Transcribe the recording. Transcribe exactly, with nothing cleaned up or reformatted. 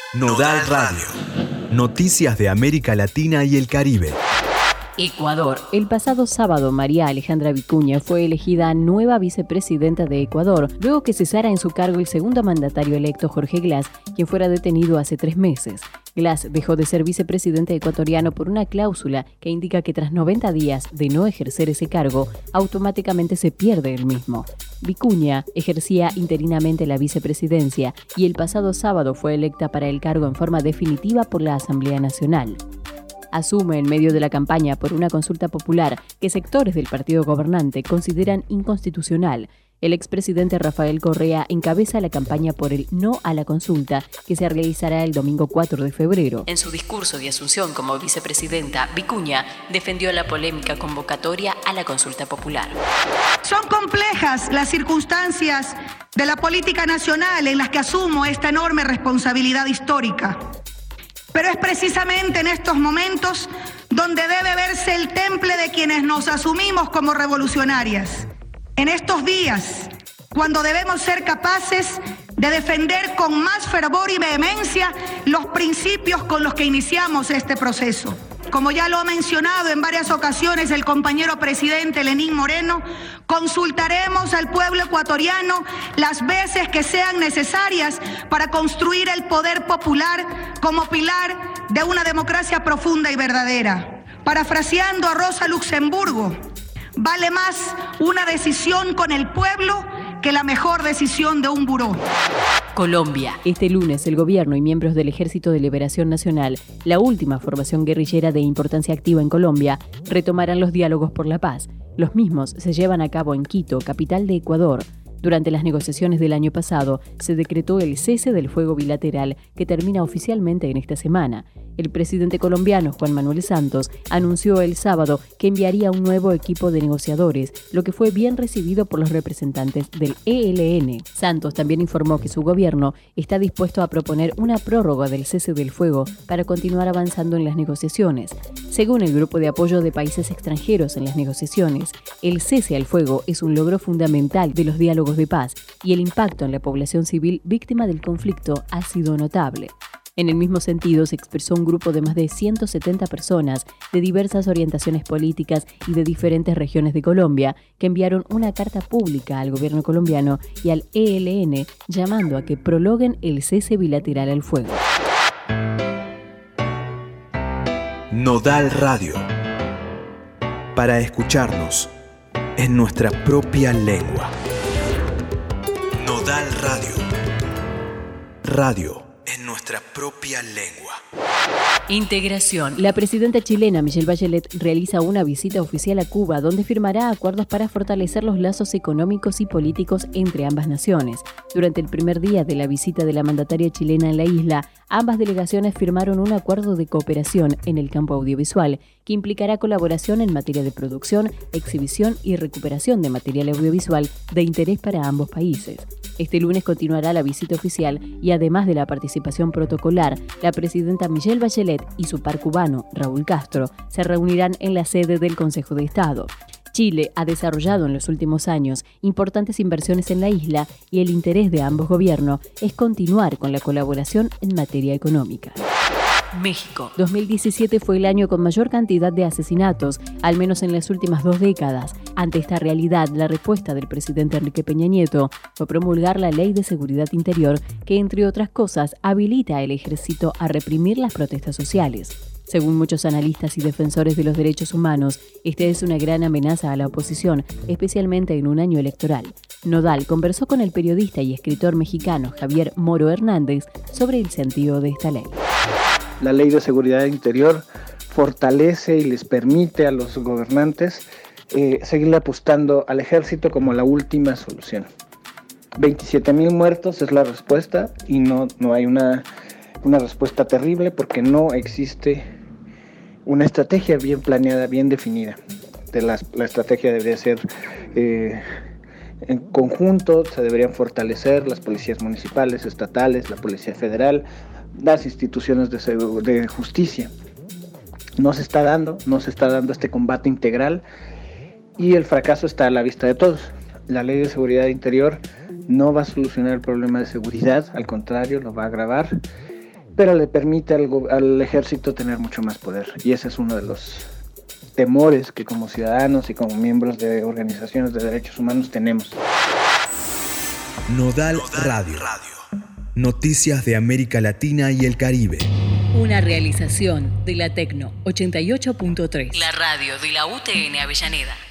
Nodal Radio. Noticias de América Latina y el Caribe. Ecuador. El pasado sábado, María Alejandra Vicuña fue elegida nueva vicepresidenta de Ecuador, luego que cesara en su cargo el segundo mandatario electo, Jorge Glass, quien fuera detenido hace tres meses. Glass dejó de ser vicepresidente ecuatoriano por una cláusula que indica que tras noventa días de no ejercer ese cargo, automáticamente se pierde el mismo. Vicuña ejercía interinamente la vicepresidencia y el pasado sábado fue electa para el cargo en forma definitiva por la Asamblea Nacional. Asume en medio de la campaña por una consulta popular que sectores del partido gobernante consideran inconstitucional. El expresidente Rafael Correa encabeza la campaña por el no a la consulta, que se realizará el domingo cuatro de febrero. En su discurso de asunción como vicepresidenta, Vicuña defendió la polémica convocatoria a la consulta popular. Son complejas las circunstancias de la política nacional en las que asumo esta enorme responsabilidad histórica. Pero es precisamente en estos momentos donde debe verse el temple de quienes nos asumimos como revolucionarias. En estos días, cuando debemos ser capaces de defender con más fervor y vehemencia los principios con los que iniciamos este proceso. Como ya lo ha mencionado en varias ocasiones el compañero presidente Lenín Moreno, consultaremos al pueblo ecuatoriano las veces que sean necesarias para construir el poder popular como pilar de una democracia profunda y verdadera. Parafraseando a Rosa Luxemburgo, vale más una decisión con el pueblo que la mejor decisión de un buró. Colombia. Este lunes, el gobierno y miembros del Ejército de Liberación Nacional, la última formación guerrillera de importancia activa en Colombia, retomarán los diálogos por la paz. Los mismos se llevan a cabo en Quito, capital de Ecuador. Durante las negociaciones del año pasado, se decretó el cese del fuego bilateral, que termina oficialmente en esta semana. El presidente colombiano, Juan Manuel Santos, anunció el sábado que enviaría un nuevo equipo de negociadores, lo que fue bien recibido por los representantes del E L N. Santos también informó que su gobierno está dispuesto a proponer una prórroga del cese del fuego para continuar avanzando en las negociaciones. Según el Grupo de Apoyo de Países Extranjeros en las Negociaciones, el cese al fuego es un logro fundamental de los diálogos de paz y el impacto en la población civil víctima del conflicto ha sido notable. En el mismo sentido, se expresó un grupo de más de ciento setenta personas de diversas orientaciones políticas y de diferentes regiones de Colombia que enviaron una carta pública al gobierno colombiano y al E L N llamando a que prolonguen el cese bilateral al fuego. Nodal Radio. Para escucharnos en nuestra propia lengua. Nodal Radio. Radio en nuestra propia lengua. Integración. La presidenta chilena Michelle Bachelet realiza una visita oficial a Cuba donde firmará acuerdos para fortalecer los lazos económicos y políticos entre ambas naciones. Durante el primer día de la visita de la mandataria chilena en la isla, ambas delegaciones firmaron un acuerdo de cooperación en el campo audiovisual que implicará colaboración en materia de producción, exhibición y recuperación de material audiovisual de interés para ambos países. Este lunes continuará la visita oficial y además de la participación protocolar, la presidenta Michelle Bachelet y su par cubano, Raúl Castro, se reunirán en la sede del Consejo de Estado. Chile ha desarrollado en los últimos años importantes inversiones en la isla y el interés de ambos gobiernos es continuar con la colaboración en materia económica. México. dos mil diecisiete fue el año con mayor cantidad de asesinatos, al menos en las últimas dos décadas. Ante esta realidad, la respuesta del presidente Enrique Peña Nieto fue promulgar la Ley de Seguridad Interior, que, entre otras cosas, habilita al ejército a reprimir las protestas sociales. Según muchos analistas y defensores de los derechos humanos, esta es una gran amenaza a la oposición, especialmente en un año electoral. Nodal conversó con el periodista y escritor mexicano Javier Moro Hernández sobre el sentido de esta ley. La Ley de Seguridad Interior fortalece y les permite a los gobernantes eh, seguirle apostando al ejército como la última solución. veintisiete mil muertos es la respuesta y no, no hay una, una respuesta terrible porque no existe una estrategia bien planeada, bien definida. De la, la estrategia debería ser eh, en conjunto, se deberían fortalecer las policías municipales, estatales, la Policía Federal, las instituciones de, de justicia. No se está dando, no se está dando este combate integral y el fracaso está a la vista de todos. La Ley de Seguridad Interior no va a solucionar el problema de seguridad, al contrario, lo va a agravar pero le permite al, al ejército tener mucho más poder. Y ese es uno de los temores que como ciudadanos y como miembros de organizaciones de derechos humanos tenemos. Nodal Radio. Noticias de América Latina y el Caribe. Una realización de la Tecno ochenta y ocho punto tres. La radio de la U T N Avellaneda.